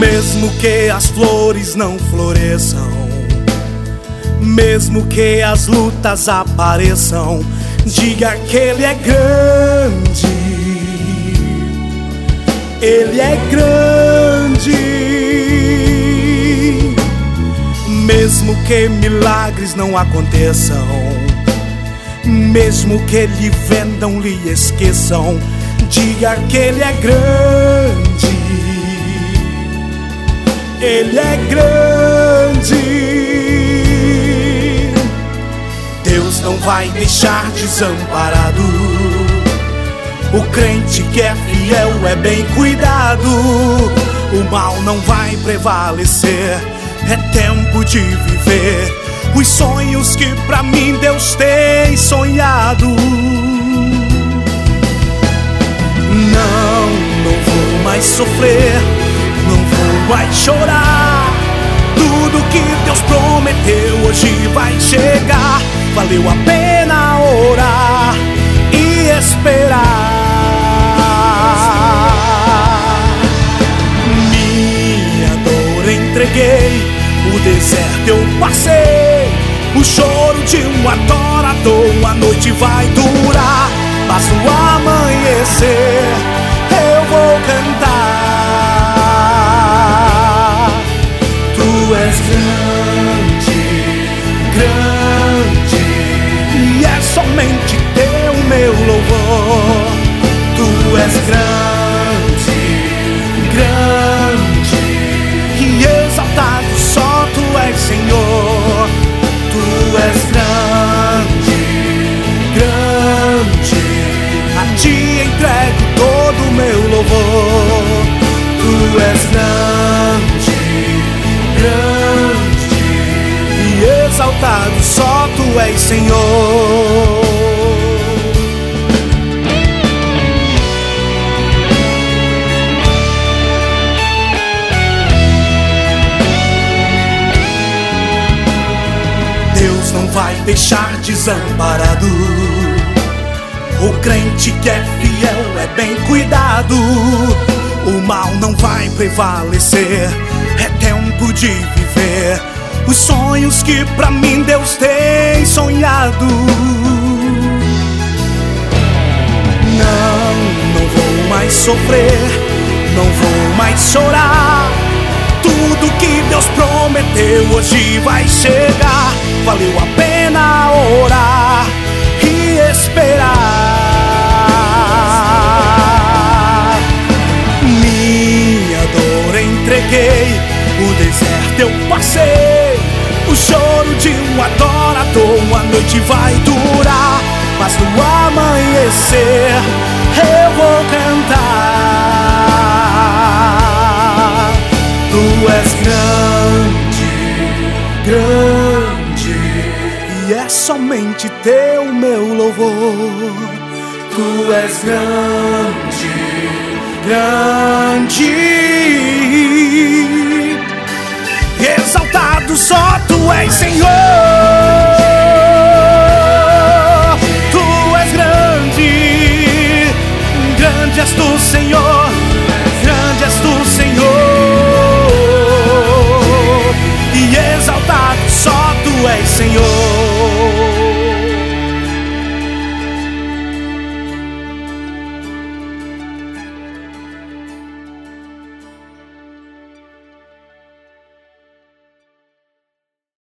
Mesmo que as flores não floresçam, mesmo que as lutas apareçam, diga que Ele é grande, Ele é grande. Mesmo que milagres não aconteçam, mesmo que lhe vendam, lhe esqueçam, diga que Ele é grande, Ele é grande. Deus não vai deixar desamparado o crente que é fiel, é bem cuidado. O mal não vai prevalecer, é tempo de viver os sonhos que pra mim Deus tem sonhado. Não vou mais sofrer, não vou mais chorar. Tudo que Deus prometeu hoje vai chegar. Valeu a pena orar e esperar. Minha dor entreguei, o deserto eu passei, o choro de um adorador a noite vai durar. Mas no amanhecer eu vou cantar. Tu és grande, grande, e é somente teu meu louvor. Tu és grande, grande, e exaltado só Tu és Senhor. Tu és grande, grande, a Ti entrego todo o meu louvor. Tu és grande, grande, e exaltado só Tu és Senhor. Deus não vai deixar desamparado o crente que é fiel, é bem cuidado. O mal não vai prevalecer, é tempo de viver os sonhos que pra mim Deus tem sonhado. Não vou mais sofrer, não vou mais chorar. Tudo que Deus prometeu hoje vai chegar. Valeu a pena orar e esperar. Minha dor entreguei, o deserto eu passei, o choro de um adorador a noite vai durar. Mas no amanhecer eu vou cantar. Tu és grande, grande, e é somente teu meu louvor. Tu és grande, grande, exaltado só Tu és Senhor. Tu és grande, grande és Tu, Senhor, grande és Tu, Senhor, e exaltado só Tu és Senhor.